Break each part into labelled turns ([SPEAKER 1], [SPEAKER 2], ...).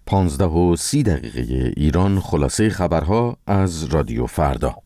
[SPEAKER 1] 15:30 ایران. خلاصه خبرها از رادیو فردا.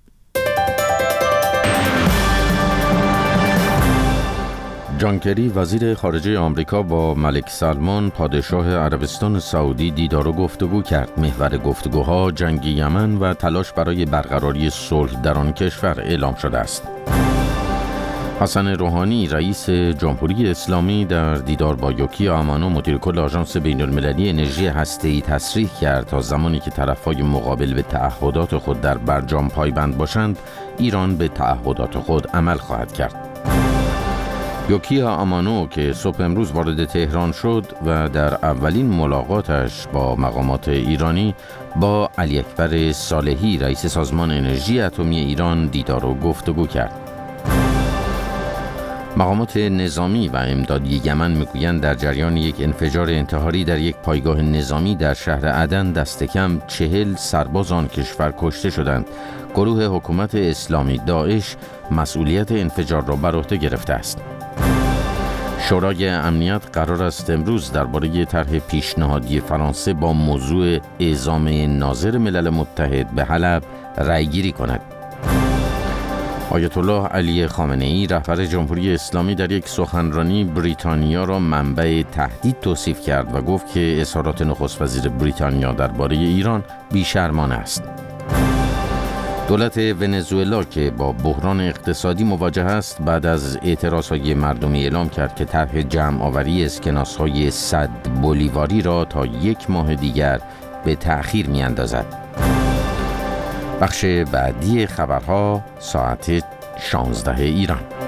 [SPEAKER 1] جان کری وزیر خارجه آمریکا با ملک سلمان پادشاه عربستان سعودی دیدار و گفتگو کرد. محور گفتگوها جنگ یمن و تلاش برای برقراری صلح در آن کشور اعلام شده است. حسن روحانی رئیس جمهوری اسلامی در دیدار با یوکیا امانو مدیر کل آژانس بین‌المللی انرژی هسته‌ای تصریح کرد تا زمانی که طرف‌های مقابل به تعهدات خود در برجام پایبند باشند، ایران به تعهدات خود عمل خواهد کرد. یوکیا امانو که صبح امروز وارد تهران شد و در اولین ملاقاتش با مقامات ایرانی با علی اکبر صالحی رئیس سازمان انرژی اتمی ایران دیدار و گفتگو کرد. مقامات نظامی و امدادی یمن میگویند در جریان یک انفجار انتحاری در یک پایگاه نظامی در شهر عدن دست کم 40 سرباز آن کشور کشته شدند. گروه حکومت اسلامی داعش مسئولیت انفجار را بر عهده گرفته است. شورای امنیت قرار است امروز درباره طرح پیشنهادی فرانسه با موضوع اعزام ناظر ملل متحد به حلب رأی‌گیری کند. آیت الله علی خامنه‌ای رهبر جمهوری اسلامی در یک سخنرانی بریتانیا را منبع تهدید توصیف کرد و گفت که اظهارات نخست وزیر بریتانیا درباره ایران بی‌شرمانه است. دولت ونزوئلا که با بحران اقتصادی مواجه است بعد از اعتراضهای مردمی اعلام کرد که طرح جمع آوری اسکناس‌های 100 بولیواری را تا 1 ماه دیگر به تأخیر می‌اندازد. بخش بعدی خبرها ساعت 16 ایران.